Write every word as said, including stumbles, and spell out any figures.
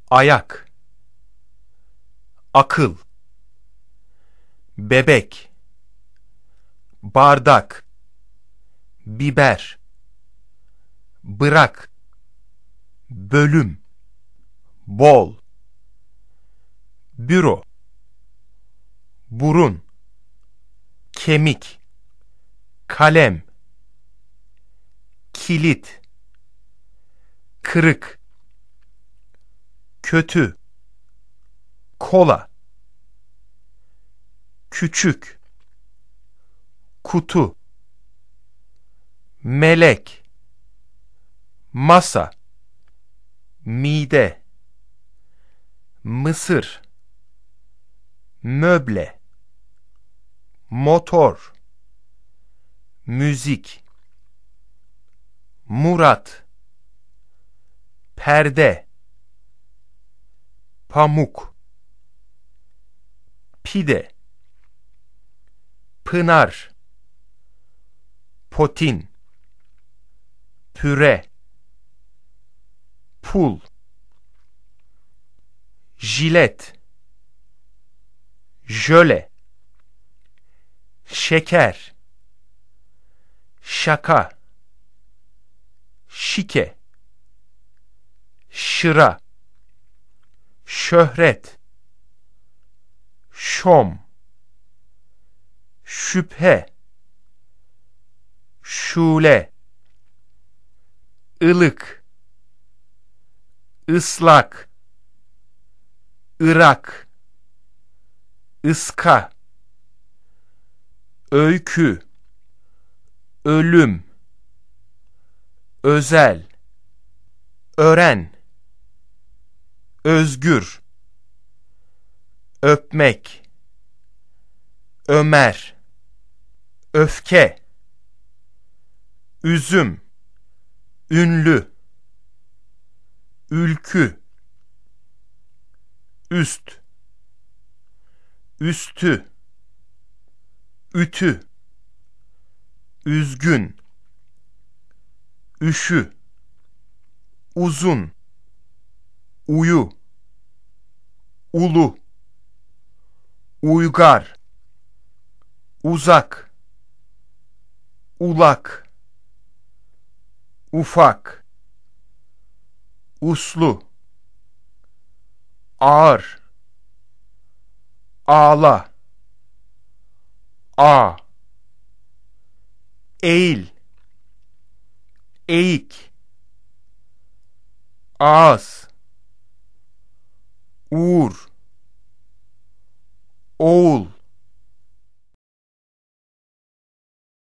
ayak, akıl, bebek, bardak, biber, bırak, bölüm, bol, büro, burun, kemik, kalem, kilit, kırık, kötü, kola, küçük, kutu, melek, masa, mide, mısır, möble, motor, müzik, Murat, perde, pamuk, pide, pınar, potin, püre, pul, jilet, jöle, şeker, şaka, şike, şıra, şöhret, şom, şüphe, şule, ılık, ıslak, Irak, ıska, öykü, ölüm, özel, ören, özgür, öpmek, Ömer, öfke, üzüm, ünlü, ülkü, üst, üstü, ütü, üzgün, üşü, uzun, uyu, ulu, uygar, uzak, ulak, ufak, uslu, ağır, ağla, a, eğil, eğik, ağız, uğur, oğul,